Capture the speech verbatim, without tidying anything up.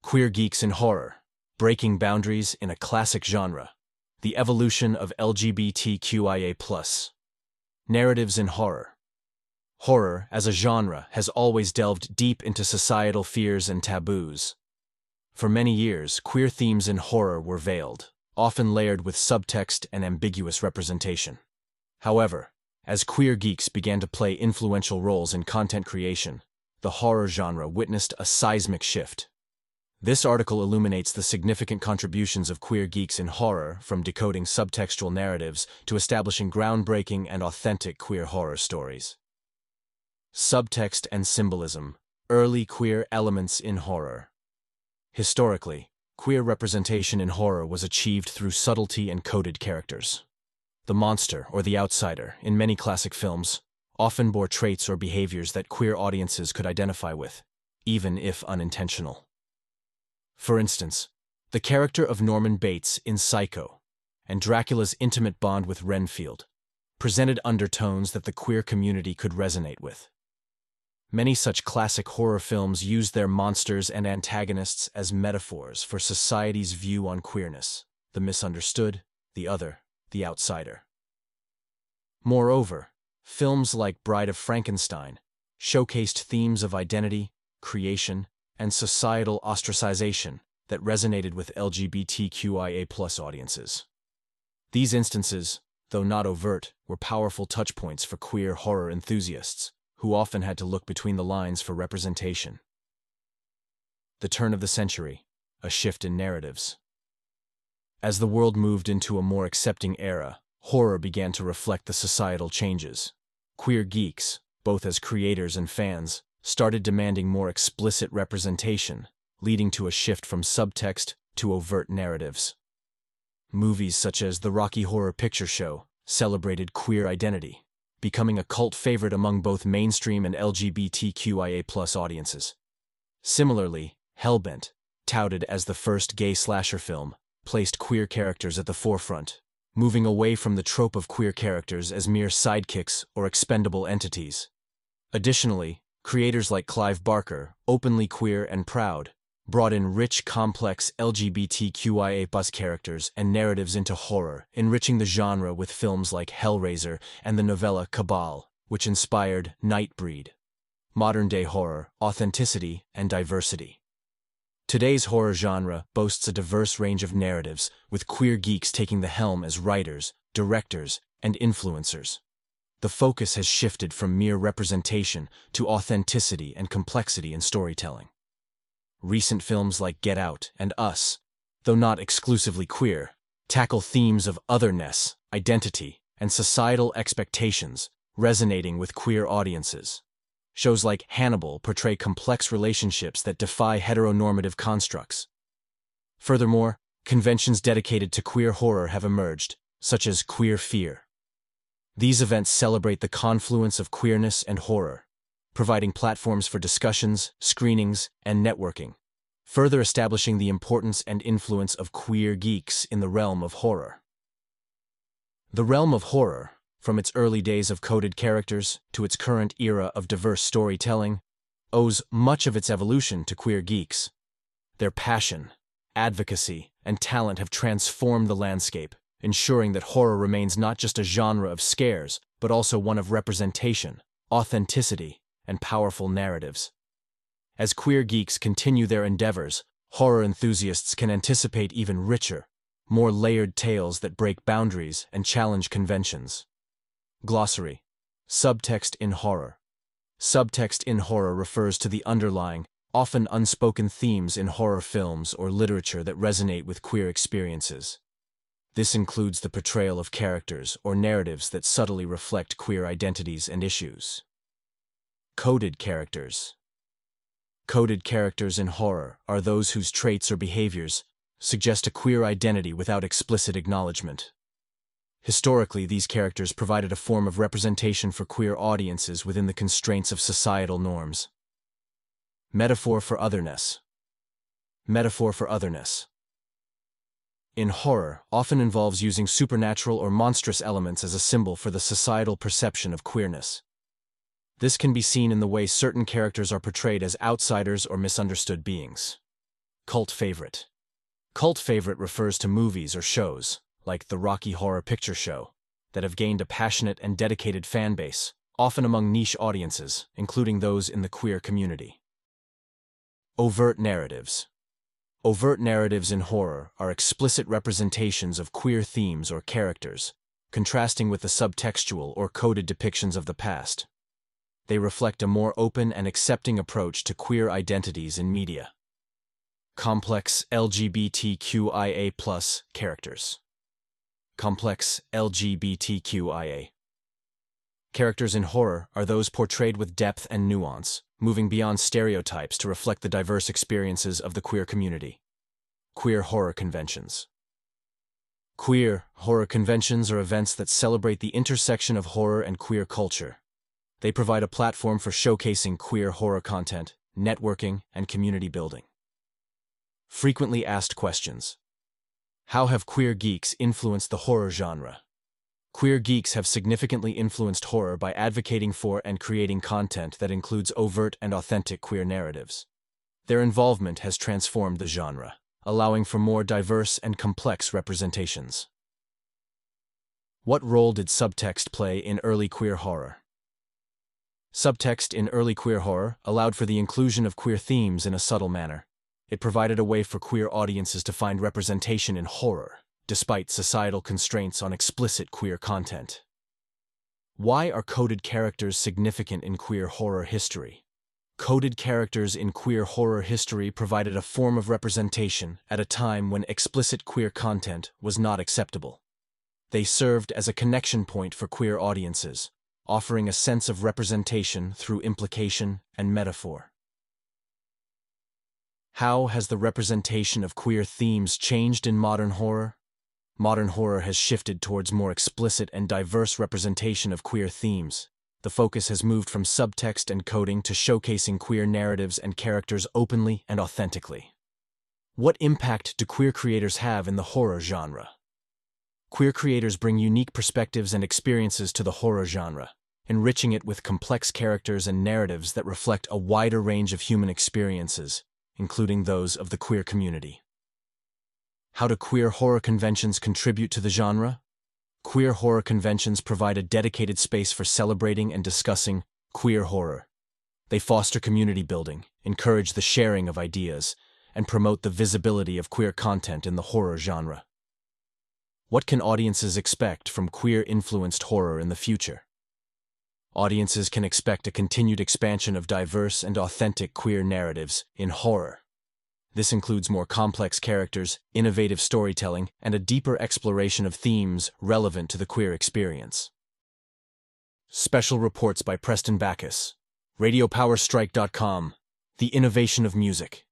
Queer geeks in horror, breaking boundaries in a classic genre. The evolution of L G B T Q I A plus. Narratives in horror. Horror, as a genre, has always delved deep into societal fears and taboos. For many years, queer themes in horror were veiled, often layered with subtext and ambiguous representation. However, as queer geeks began to play influential roles in content creation, the horror genre witnessed a seismic shift. This article illuminates the significant contributions of queer geeks in horror, from decoding subtextual narratives to establishing groundbreaking and authentic queer horror stories. Subtext and symbolism. Early queer elements in horror. Historically, queer representation in horror was achieved through subtlety and coded characters. The monster, or the outsider, in many classic films, often bore traits or behaviors that queer audiences could identify with, even if unintentional. For instance, the character of Norman Bates in Psycho, and Dracula's intimate bond with Renfield, presented undertones that the queer community could resonate with. Many such classic horror films used their monsters and antagonists as metaphors for society's view on queerness, the misunderstood, the other, the outsider. Moreover, films like Bride of Frankenstein showcased themes of identity, creation, and societal ostracization that resonated with L G B T Q I A plus audiences. These instances, though not overt, were powerful touchpoints for queer horror enthusiasts, who often had to look between the lines for representation. The turn of the century, a shift in narratives. As the world moved into a more accepting era, horror began to reflect the societal changes. Queer geeks, both as creators and fans, started demanding more explicit representation, leading to a shift from subtext to overt narratives. Movies such as The Rocky Horror Picture Show celebrated queer identity, becoming a cult favorite among both mainstream and L G B T Q I A plus audiences. Similarly, Hellbent, touted as the first gay slasher film, placed queer characters at the forefront, moving away from the trope of queer characters as mere sidekicks or expendable entities. Additionally, creators like Clive Barker, openly queer and proud, brought in rich, complex L G B T Q I A plus characters and narratives into horror, enriching the genre with films like Hellraiser and the novella Cabal, which inspired Nightbreed. Modern-day horror, authenticity, and diversity. Today's horror genre boasts a diverse range of narratives, with queer geeks taking the helm as writers, directors, and influencers. The focus has shifted from mere representation to authenticity and complexity in storytelling. Recent films like Get Out and Us, though not exclusively queer, tackle themes of otherness, identity, and societal expectations, resonating with queer audiences. Shows like Hannibal portray complex relationships that defy heteronormative constructs. Furthermore, conventions dedicated to queer horror have emerged, such as Queer Fear. These events celebrate the confluence of queerness and horror, providing platforms for discussions, screenings, and networking, further establishing the importance and influence of queer geeks in the realm of horror. The realm of horror, from its early days of coded characters to its current era of diverse storytelling, owes much of its evolution to queer geeks. Their passion, advocacy, and talent have transformed the landscape, ensuring that horror remains not just a genre of scares, but also one of representation, authenticity, and powerful narratives. As queer geeks continue their endeavors, horror enthusiasts can anticipate even richer, more layered tales that break boundaries and challenge conventions. Glossary. Subtext in horror. Subtext in horror refers to the underlying, often unspoken themes in horror films or literature that resonate with queer experiences. This includes the portrayal of characters or narratives that subtly reflect queer identities and issues. Coded characters. Coded characters in horror are those whose traits or behaviors suggest a queer identity without explicit acknowledgement. Historically, these characters provided a form of representation for queer audiences within the constraints of societal norms. Metaphor for otherness. Metaphor for otherness. In horror, often involves using supernatural or monstrous elements as a symbol for the societal perception of queerness. This can be seen in the way certain characters are portrayed as outsiders or misunderstood beings. Cult favorite. Cult favorite refers to movies or shows, like the Rocky Horror Picture Show, that have gained a passionate and dedicated fan base, often among niche audiences, including those in the queer community. Overt narratives. Overt narratives in horror are explicit representations of queer themes or characters, contrasting with the subtextual or coded depictions of the past. They reflect a more open and accepting approach to queer identities in media. Complex L G B T Q I A plus characters. Complex L G B T Q I A. Characters in horror are those portrayed with depth and nuance, moving beyond stereotypes to reflect the diverse experiences of the queer community. Queer horror conventions. Queer horror conventions are events that celebrate the intersection of horror and queer culture. They provide a platform for showcasing queer horror content, networking, and community building. Frequently asked questions. How have queer geeks influenced the horror genre? Queer geeks have significantly influenced horror by advocating for and creating content that includes overt and authentic queer narratives. Their involvement has transformed the genre, allowing for more diverse and complex representations. What role did subtext play in early queer horror? Subtext in early queer horror allowed for the inclusion of queer themes in a subtle manner. It provided a way for queer audiences to find representation in horror, despite societal constraints on explicit queer content. Why are coded characters significant in queer horror history? Coded characters in queer horror history provided a form of representation at a time when explicit queer content was not acceptable. They served as a connection point for queer audiences, offering a sense of representation through implication and metaphor. How has the representation of queer themes changed in modern horror? Modern horror has shifted towards more explicit and diverse representation of queer themes. The focus has moved from subtext and coding to showcasing queer narratives and characters openly and authentically. What impact do queer creators have in the horror genre? Queer creators bring unique perspectives and experiences to the horror genre, enriching it with complex characters and narratives that reflect a wider range of human experiences, including those of the queer community. How do queer horror conventions contribute to the genre? Queer horror conventions provide a dedicated space for celebrating and discussing queer horror. They foster community building, encourage the sharing of ideas, and promote the visibility of queer content in the horror genre. What can audiences expect from queer-influenced horror in the future? Audiences can expect a continued expansion of diverse and authentic queer narratives in horror. This includes more complex characters, innovative storytelling, and a deeper exploration of themes relevant to the queer experience. Special reports by Preston Backus. Radio Power Strike dot com, the innovation of music.